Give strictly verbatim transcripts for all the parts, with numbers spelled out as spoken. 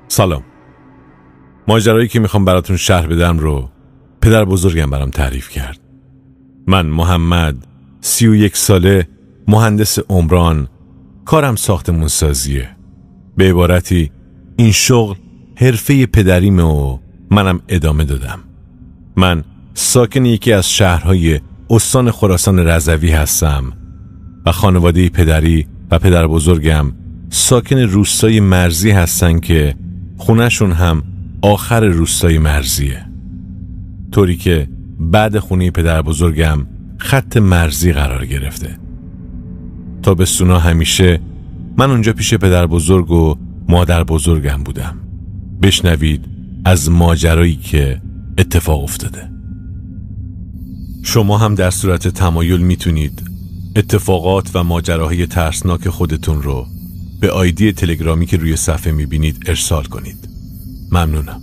سلام. ماجرایی که میخوام براتون شرح بدم رو پدر بزرگم برام تعریف کرد. من محمد، سی و یک ساله، مهندس عمران، کارم ساختمون سازیه. به عبارتی این شغل حرفه پدریمه و منم ادامه دادم. من ساکن یکی از شهرهای استان خراسان رضوی هستم و خانواده پدری و پدر بزرگم ساکن روستای مرزی هستن که خونهشون هم آخر روستای مرزیه، طوری که بعد خونه پدر بزرگم خط مرزی قرار گرفته. تابستونا همیشه من اونجا پیش پدر بزرگ و مادر بزرگم بودم. بشنوید از ماجرایی که اتفاق افتاده. شما هم در صورت تمایل میتونید اتفاقات و ماجراهای ترسناک خودتون رو به آیدی تلگرامی که روی صفحه میبینید ارسال کنید. ممنونم.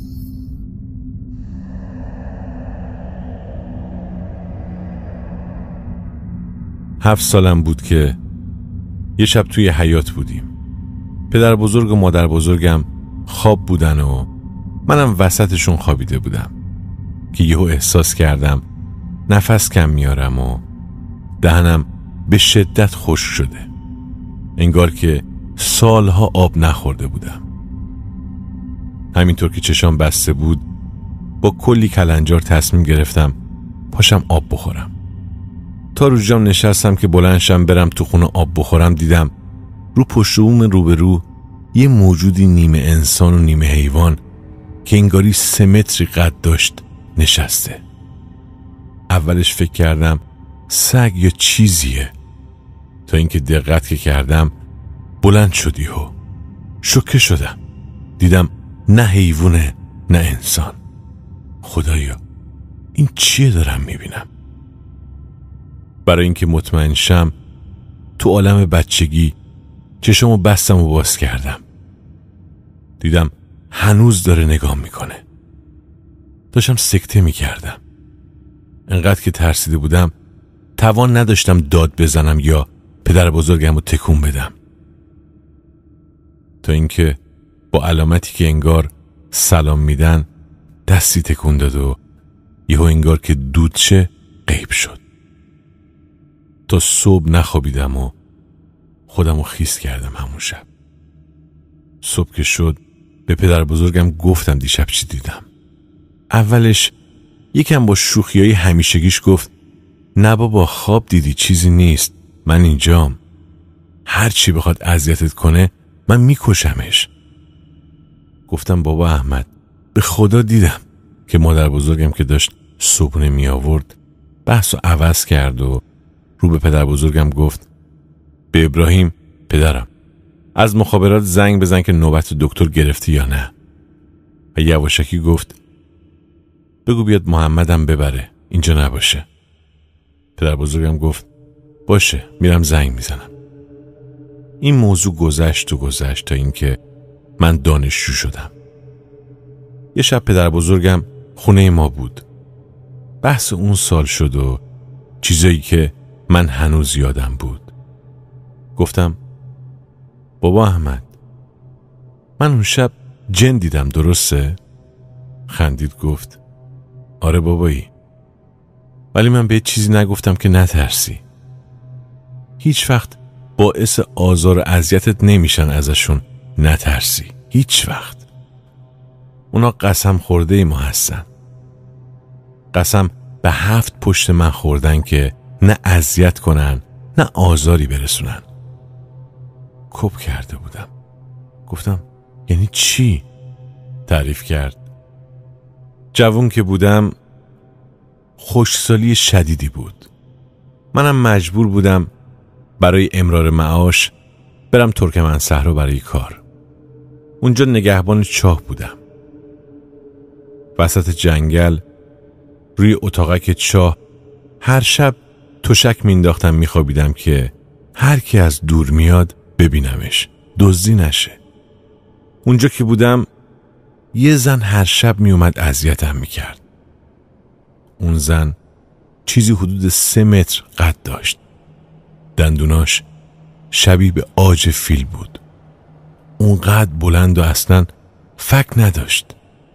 هفت سالم بود که یه شب توی حیاط بودیم. پدر بزرگ و مادر بزرگم خواب بودن و منم وسطشون خوابیده بودم که یهو احساس کردم نفس کم میارم و دهنم به شدت خشک شده، انگار که سالها آب نخورده بودم. همینطور که چشام بسته بود با کلی کلنجار تصمیم گرفتم پاشم آب بخورم. تا رو جام نشستم که بلندشم برم تو خونه آب بخورم، دیدم رو پشت بوم روبرو یه موجودی نیمه انسان و نیمه حیوان که انگاری سه متری قد داشت نشسته. اولش فکر کردم سگ یا چیزیه، تا اینکه دقت که کردم بلند شدی و شوکه شدم. دیدم نه حیوانه نه انسان. خدایا این چیه دارم میبینم؟ برای اینکه مطمئن شم تو عالم بچگی چشمو بستم و باز کردم. دیدم هنوز داره نگاه میکنه. داشتم سکته میکردم. انقدر که ترسیده بودم توان نداشتم داد بزنم یا پدر بزرگم رو تکون بدم، تا اینکه با علامتی که انگار سلام میدن دستی تکون داد و یهو انگار که دود شه غیب شد. تا صبح نخوابیدم و خودم رو خیس کردم همون شب. صبح که شد به پدر بزرگم گفتم دیشب چی دیدم. اولش یکم با شوخیای همیشگیش گفت نه بابا خواب دیدی، چیزی نیست، من اینجام، هر چی بخواد اذیتت کنه من میکشمش. گفتم بابا احمد به خدا دیدم. که مادر بزرگم که داشت صبحونه می آورد بحث و عوض کرد و رو به پدر بزرگم گفت به ابراهیم پدرم از مخابرات زنگ بزن که نوبت دکتر گرفتی یا نه. و یواشکی گفت بگو بیاد محمدم ببره، اینجا نباشه. پدر بزرگم گفت باشه میرم زنگ میزنم. این موضوع گذشت و گذشت تا اینکه من دانشجو شدم. یه شب پدر بزرگم خونه ما بود. بحث اون سال شد و چیزایی که من هنوز یادم بود. گفتم بابا احمد من اون شب جن دیدم، درسته؟ خندید گفت آره بابایی، ولی من به چیزی نگفتم که نترسی. هیچ وقت باعث آزار و اذیتت نمیشن ازشون نترسی، هیچ وقت. اونا قسم خورده ما هستن. قسم به هفت پشت من خوردن که نه اذیت کنن نه آزاری برسونن. کپ کرده بودم. گفتم یعنی چی؟ تعریف کرد. جوون که بودم خشکسالی شدیدی بود. منم مجبور بودم برای امرار معاش برم ترکمنصحرا برای کار. اونجا نگهبان چاه بودم. وسط جنگل روی اتاقک چاه هر شب تشک مینداختم میخوابیدم که هر کی از دور میاد ببینمش، دزدی نشه. اونجا که بودم یه زن هر شب میومد اذیتم میکرد. اون زن چیزی حدود سه متر قد داشت. دندوناش شبیه به عاج فیل بود. اون قد بلند و اصلا فک نداشت.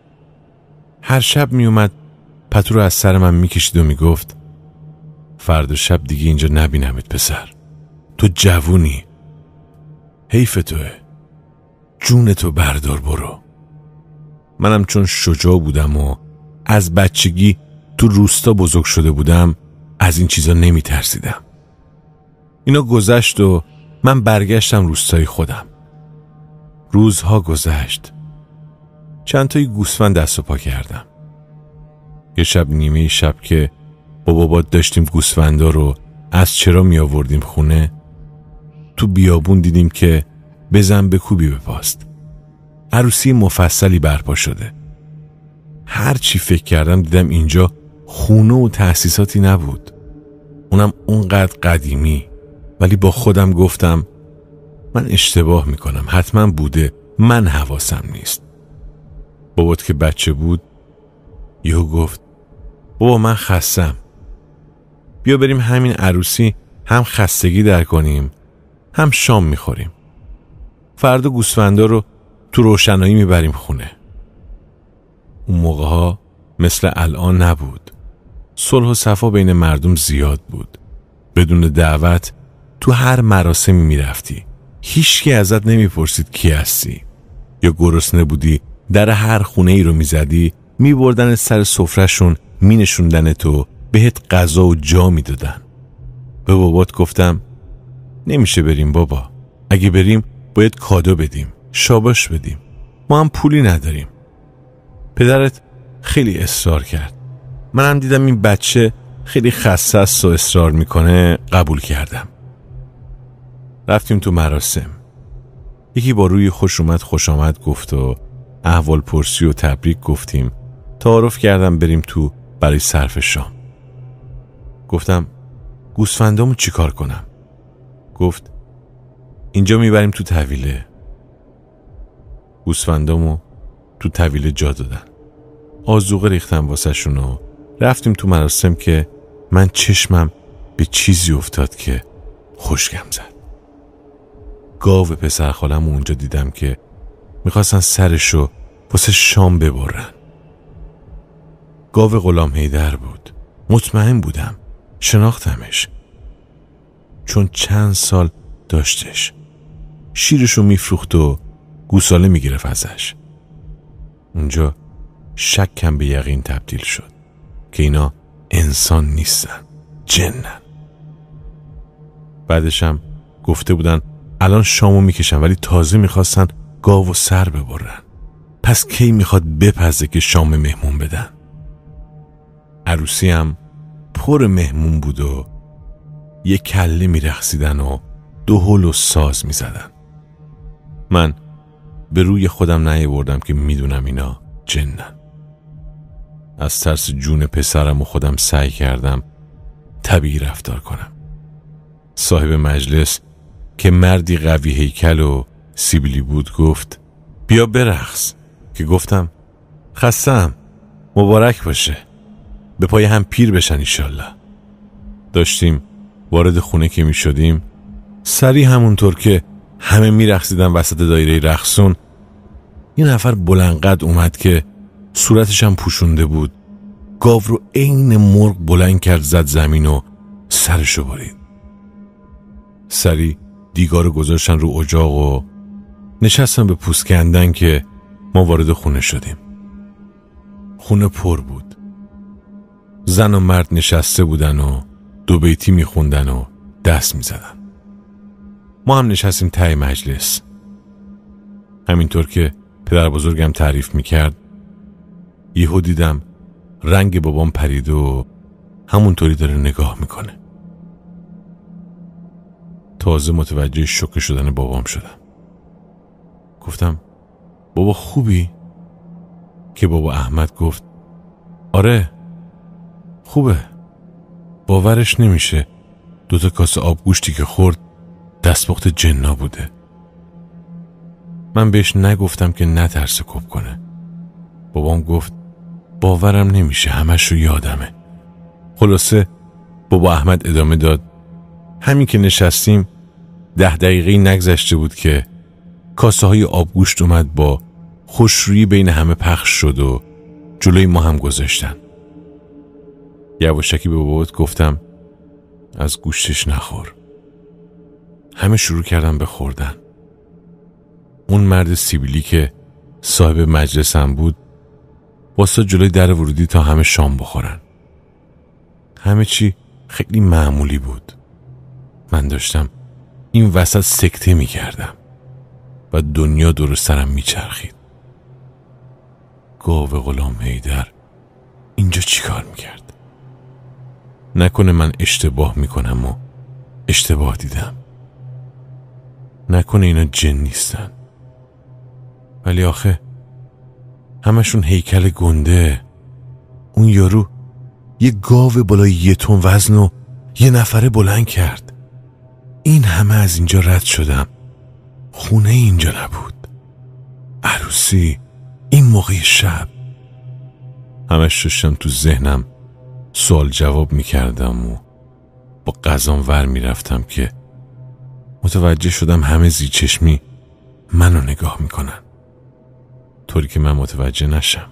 هر شب می اومد پتو رو از سر من می کشید و می گفت فردا شب دیگه اینجا نبینمت پسر، تو جوونی، حیف توه، جون تو بردار برو. منم چون شجاع بودم و از بچگی تو روستا بزرگ شده بودم از این چیزا نمی ترسیدم. اینا گذشت و من برگشتم روستای خودم. روزها گذشت. چند تایی گوسفند دست و پا کردم. یه شب نیمه شب که با بابا داشتیم گوسفندا رو از چرا می آوردیم خونه، تو بیابون دیدیم که بزن به کوبی بپاست. عروسی مفصلی برپا شده. هر چی فکر کردم دیدم اینجا خونه و تأسیساتی نبود، اونم اونقدر قدیمی. ولی با خودم گفتم من اشتباه میکنم، حتما بوده، من حواسم نیست. بابات که بچه بود یهو گفت بابا من خستم، بیا بریم همین عروسی هم خستگی در کنیم هم شام میخوریم، فردا گوسفندا رو تو روشنایی میبریم خونه. اون موقع ها مثل الان نبود. صلح و صفا بین مردم زیاد بود. بدون دعوت تو هر مراسمی میرفتی، هیچکی ازت نمیپرسید کی هستی. یا گرسنه بودی در هر خونه ای رو میزدی، میبردن سر سفرهشون، مینشوندن تو، بهت غذا و جا میدادن. به بابات گفتم نمیشه بریم بابا، اگه بریم باید کادو بدیم، شاباش بدیم، ما هم پولی نداریم. پدرت خیلی اصرار کرد. منم دیدم این بچه خیلی خسته است و اصرار میکنه، قبول کردم. رفتیم تو مراسم. یکی با روی خوش اومد خوش آمد گفت و احوال پرسی و تبریک گفتیم. تعارف کردم بریم تو برای صرف شام. گفتم گوسفندامو چی کار کنم؟ گفت اینجا میبریم تو طویله. گوسفندامو تو طویله جا دادن. آذوقه ریختم واسه شون و رفتیم تو مراسم که من چشمم به چیزی افتاد که خوشگم زد. گاو پسر خالم اونجا دیدم که میخواستن سرشو واسه شام ببرن. گاو غلام حیدر بود. مطمئن بودم، شناختمش، چون چند سال داشتش. شیرشو میفروخت و گوساله میگرفت ازش. اونجا شکم به یقین تبدیل شد که اینا انسان نیستن، جنن. بعدشم گفته بودن الان شامو میکشن، ولی تازه میخواستن گاو سر ببرن. پس کی میخواد بپزه که شام مهمون بدن؟ عروسی هم پر مهمون بود و یه کله میرقصیدن و دهل و ساز میزدن. من به روی خودم نیاوردم که میدونم اینا جنن. از ترس جون پسرم و خودم سعی کردم طبیعی رفتار کنم. صاحب مجلس که مردی قوی هیکل و سیبیلی بود گفت بیا برقص. که گفتم خستم، مبارک باشه، به پای هم پیر بشن ایشالله. داشتیم وارد خونه که می شدیم، سری همونطور که همه می رقصیدن وسط دایره رقصون، یه نفر بلندقد اومد که صورتش هم پوشونده بود. گاو رو عین مرغ بلند کرد، زد زمین و سرشو برید. سری دیگارو گذاشتن رو اجاق و نشستن به پوست کندن که ما وارد خونه شدیم. خونه پر بود. زن و مرد نشسته بودن و دو بیتی میخوندن و دست میزدن. ما هم نشستیم ته مجلس. همینطور که پدر بزرگم تعریف میکرد، یهو دیدم رنگ بابام پرید و همونطوری داره نگاه میکنه. تازه متوجه شوکه شدن بابام شدم. گفتم بابا خوبی؟ که بابا احمد گفت آره خوبه. باورش نمیشه دوتا کاسه آبگوشتی که خورد دستپخت جنا بوده. من بهش نگفتم که نترسه کپ کنه. بابام گفت باورم نمیشه، همش رو یادمه. خلاصه بابا احمد ادامه داد همین که نشستیم ده دقیقه‌ای نگذشته بود که کاسه های آبگوشت اومد با خوشرویی بین همه پخش شد و جلوی ما هم گذاشتن. یواشکی به بابات گفتم از گوشتش نخور. همه شروع کردن به خوردن. اون مرد سیبیلی که صاحب مجلسم بود واسه جلوی در ورودی تا همه شام بخورن. همه چی خیلی معمولی بود. من داشتم این وسط سکته می کردم و دنیا دور سرم می چرخید. گاو غلام حیدر اینجا چی کار می کرد؟ نکنه من اشتباه می کنم و اشتباه دیدم. نکنه اینا جن نیستن. ولی آخه همشون هیکل گنده. اون یارو یه گاو بالای یه تن وزن و یه نفره بلند کرد. این همه از اینجا رد شدم، خونه اینجا نبود. عروسی این موقع شب. همش داشتم تو ذهنم سوال جواب میکردم و با غذام ور میرفتم که متوجه شدم همه زی چشمی منو نگاه میکنن، طوری که من متوجه نشم.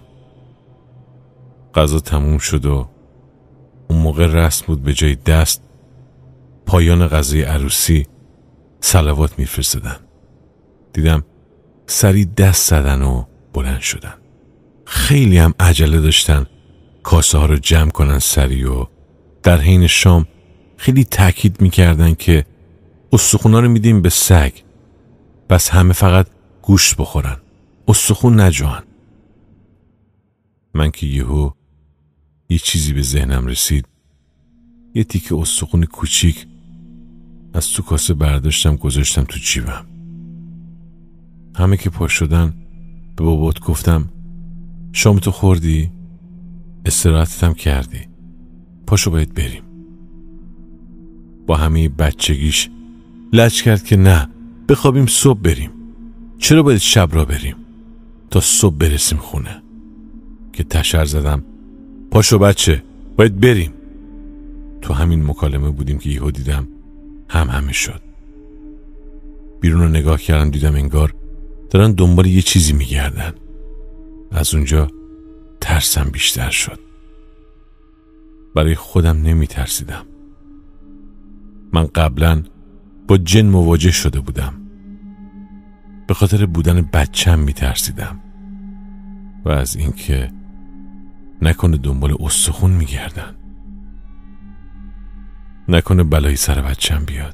غذا تموم شد و اون موقع رسم بود به جای دست پایان غذای عروسی صلوات میفرستادن. دیدم سری دست زدن و بلند شدن. خیلی هم عجله داشتن کاسه ها رو جمع کنن سری و در حین شام خیلی تاکید میکردن که استخونا رو میدیم به سگ، بس همه فقط گوشت بخورن، استخون نجوان. من که یهو یه چیزی به ذهنم رسید، یه تیکه استخون کوچیک از تو کاسه برداشتم گذاشتم تو جیبم. همه که پا شدن به بابات گفتم شامتو خوردی؟ استراحتتم کردی؟ پاشو باید بریم. با همه بچگیش لج کرد که نه، بخوابیم صبح بریم. چرا باید شب را بریم تا صبح برسیم خونه؟ که تشر زدم پاشو بچه باید بریم. تو همین مکالمه بودیم که یهو دیدم هم همه شد. بیرون رو نگاه کردم، دیدم انگار دارن دنبال یه چیزی میگردن. از اونجا ترسم بیشتر شد. برای خودم نمی ترسیدم. من قبلا با جن مواجه شده بودم. به خاطر بودن بچم می ترسیدم و از اینکه نکنه دنبال استخون می گردن، نکنه بلایی سر بچم بیاد،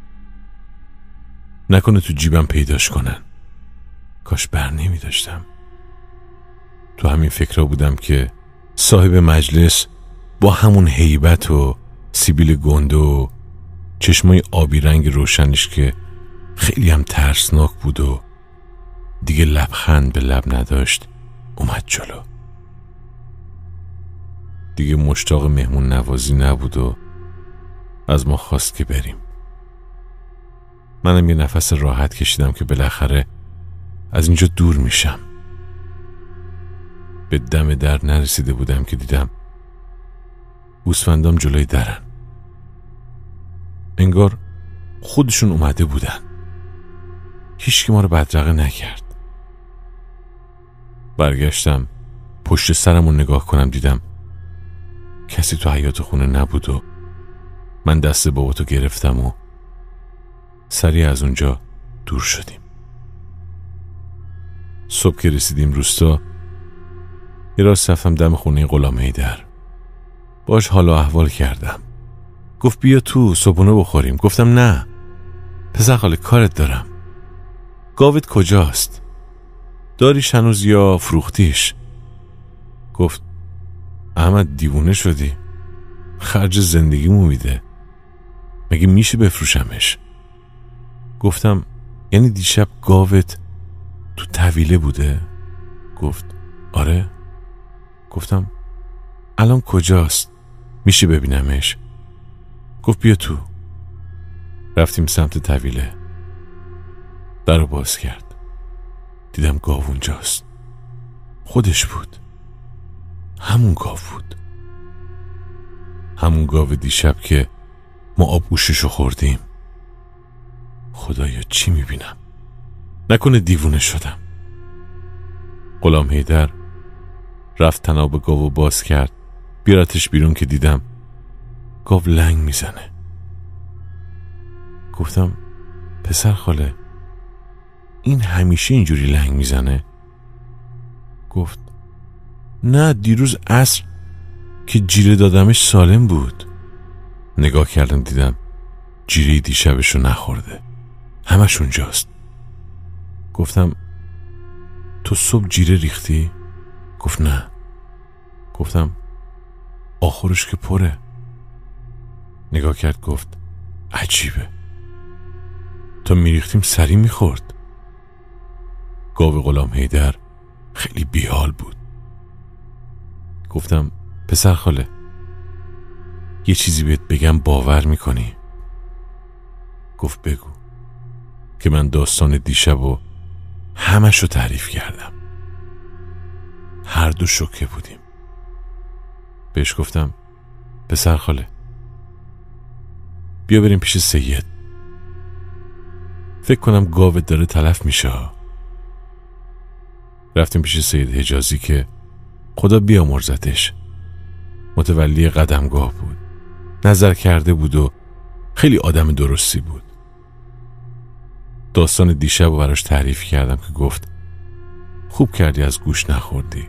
نکنه تو جیبم پیداش کنن. کاش بر نمی داشتم. تو همین فکرها بودم که صاحب مجلس با همون هیبت و سیبیل گنده و چشمای آبی رنگ روشنش که خیلی هم ترسناک بود و دیگه لبخند به لب نداشت اومد جلو. دیگه مشتاق مهمون نوازی نبود و از ما خواست که بریم. منم یه نفس راحت کشیدم که بالاخره از اینجا دور میشم. به دم در نرسیده بودم که دیدم گوسفندام جلوی درن. انگار خودشون اومده بودن. هیچ کی ما رو بدرقه نکرد. برگشتم پشت سرم رو نگاه کنم، دیدم کسی تو حیاط خونه نبود و من دست باباتو گرفتم و سریع از اونجا دور شدیم. صبح که رسیدیم روستا، یه راست رفتم دم خونه غلام حیدر. باش حال و احوال کردم. گفت بیا تو صبحونه بخوریم. گفتم نه پسر خاله، کارت دارم. گاوت کجاست؟ داریش هنوز یا فروختیش؟ گفت احمد دیوونه شدی؟ خرج زندگیمو میده، مگه میشه بفروشمش؟ گفتم یعنی دیشب گاوت تو طویله بوده؟ گفت آره. گفتم الان کجاست؟ میشه ببینمش؟ گفت بیا تو. رفتیم سمت طویله. در رو باز کرد. دیدم گاو اونجاست. خودش بود. همون گاو بود. همون گاو دیشب که ما آبگوششو خوردیم. خدایا چی میبینم؟ نکنه دیوونه شدم. غلام حیدر رفت طناب گاو باز کرد بیارتش بیرون که دیدم گاو لنگ میزنه. گفتم پسر خاله این همیشه اینجوری لنگ میزنه؟ گفت نه دیروز عصر که جیره دادمش سالم بود. نگاه کردم دیدم جیره دیشبشو نخورده، همش اونجاست. گفتم تو صبح جیره ریختی؟ گفت نه. گفتم آخرش که پره. نگاه کرد گفت عجیبه، تا میریختیم سری میخورد. گاو غلام حیدر خیلی بیحال بود. گفتم پسر خاله یه چیزی بهت بگم باور میکنی؟ گفت بگو. که من داستان دیشب و همشو تعریف کردم. هر دو شوکه بودیم. بهش گفتم پسر خاله بیا بریم پیش سید، فکر کنم گاوت داره تلف میشه. رفتیم پیش سید حجازی که خدا بیامرزتش، متولی قدمگاه بود، نظر کرده بود و خیلی آدم درستی بود. داستان دیشب رو براش تعریف کردم که گفت خوب کردی از گوش نخوردی.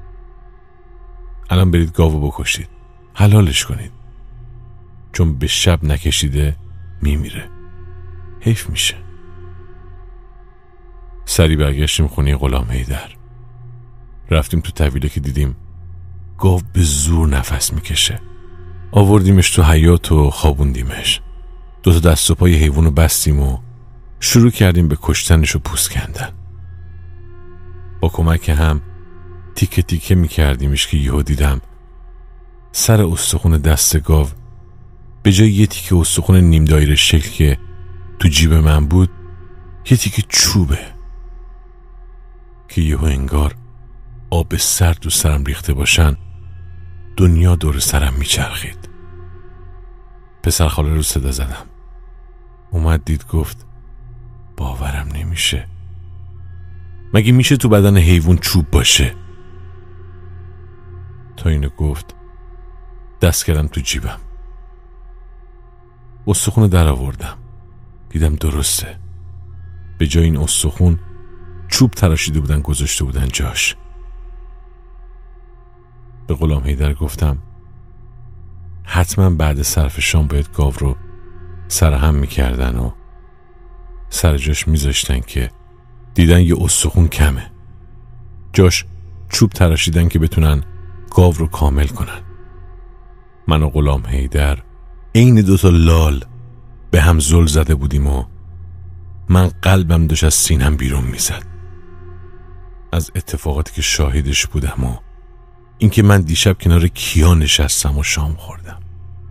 الان برید گاوو بکشید، حلالش کنید، چون به شب نکشیده میمیره، حیف میشه. سری برگشتیم خونه غلام حیدر. رفتیم تو طویله که دیدیم گاو به زور نفس میکشه. آوردیمش تو حیاط و خوابوندیمش. دو تا دست و پای حیوانو بستیم و شروع کردیم به کشتنش و پوست کندن. با کمک هم تیکه تیکه میکردیمش که یهو دیدم سر استخون دست گاو به جای یه تیکه استخون نیم دایره شکل که تو جیب من بود یه تیکه چوبه که یهو انگار آب سرد و سرم ریخته باشن دنیا دور سرم میچرخید. پسر خاله رو صدا زدم. اومد دید گفت باورم نمیشه، مگه میشه تو بدن حیوان چوب باشه؟ تا اینو گفت دست کردم تو جیبم، استخون در آوردم، دیدم درسته، به جای این استخون چوب تراشیده بودن گذاشته بودن جاش. به غلام حیدر گفتم حتما بعد صرف شام باید گاو رو سرهم میکردن و سر جاش میذاشتن که دیدن یه استخون کمه، جاش چوب تراشیدن که بتونن گاو رو کامل کنن. من و غلام حیدر عین دوتا لال به هم زل زده بودیم و من قلبم داشت از سینم بیرون میزد از اتفاقاتی که شاهدش بودم و اینکه من دیشب کنار کیا نشستم و شام خوردم.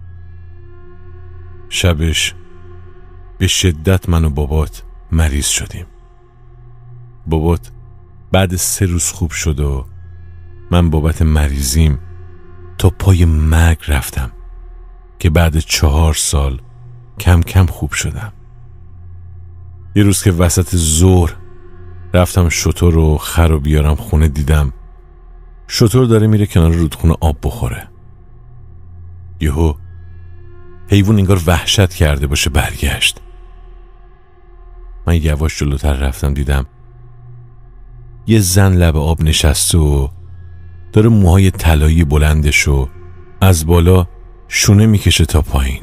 شبش به شدت من و بابات مریض شدیم. بابات بعد سه روز خوب شد و من بابت مریضیم تا پای مرگ رفتم که بعد چهار سال کم کم خوب شدم. یه روز که وسط ظهر رفتم شتر و خر رو بیارم خونه، دیدم شتر داره میره کنار رودخونه آب بخوره. یهو حیوان انگار وحشت کرده باشه برگشت. من یواش جلوتر رفتم، دیدم یه زن لب آب نشسته و داره موهای طلایی بلندشو از بالا شونه میکشه تا پایین.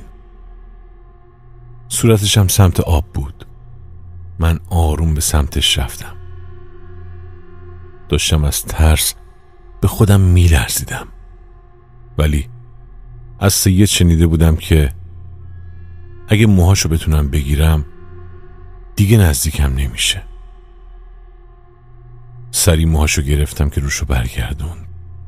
صورتش هم سمت آب بود. من آروم به سمتش رفتم. داشتم از ترس به خودم میلرزیدم، ولی از سید شنیده بودم که اگه موهاشو بتونم بگیرم دیگه نزدیکم نمیشه. سری موهاشو گرفتم که روشو برگردون.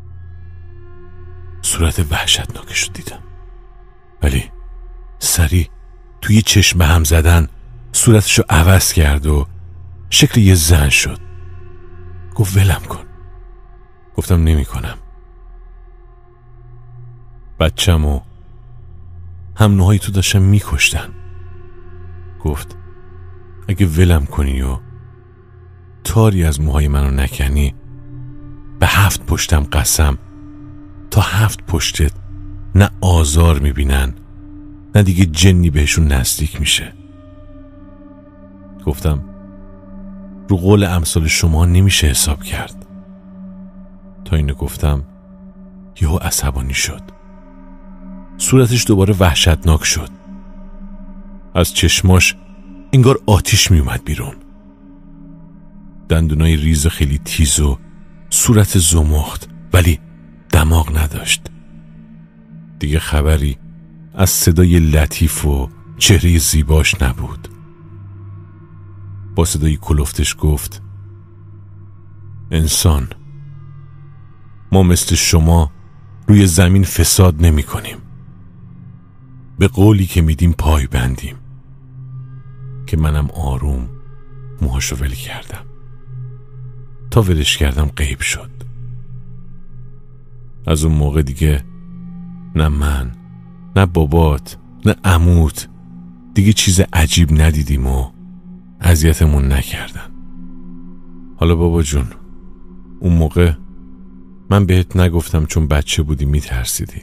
صورت وحشتناکشو دیدم، ولی سری توی چشم هم زدن صورتشو عوض کرد و شکل یه زن شد. گفت ولم کن. گفتم نمی کنم. بچم و هم نوهای تو داشتم می کشتن. گفت اگه ولم کنی و تاری از موهای منو نکنی هفت پشتم قسم، تا هفت پشتت نه آزار میبینن نه دیگه جنی بهشون نزدیک میشه. گفتم رو قول امثال شما نمیشه حساب کرد. تا اینو گفتم یهو عصبانی شد. صورتش دوباره وحشتناک شد. از چشماش انگار آتیش میومد بیرون. دندونای ریز خیلی تیز و صورت زمخت، ولی دماغ نداشت. دیگه خبری از صدای لطیف و چهره زیباش نبود. با صدای کلفتش گفت انسان، ما مثل شما روی زمین فساد نمی کنیم. به قولی که میدیم پای بندیم. که منم آروم موهاشو ول کردم. تا ولش کردم غیب شد. از اون موقع دیگه نه من نه بابات نه عموت دیگه چیز عجیب ندیدیم و اذیتمون نکردن. حالا بابا جون، اون موقع من بهت نگفتم چون بچه بودی میترسیدی.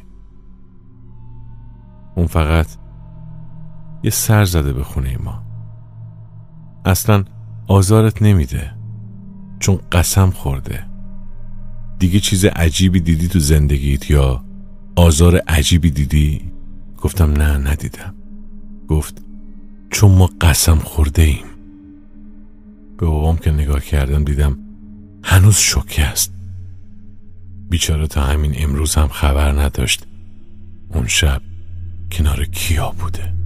اون فقط یه سر زده به خونه ما. اصلا آزارت نمیده چون قسم خورده. دیگه چیز عجیبی دیدی تو زندگیت یا آزار عجیبی دیدی؟ گفتم نه ندیدم. گفت چون ما قسم خورده ایم. به بابام که نگاه کردم دیدم هنوز شوکه است. بیچاره تا همین امروز هم خبر نداشت اون شب کنار کیا بوده.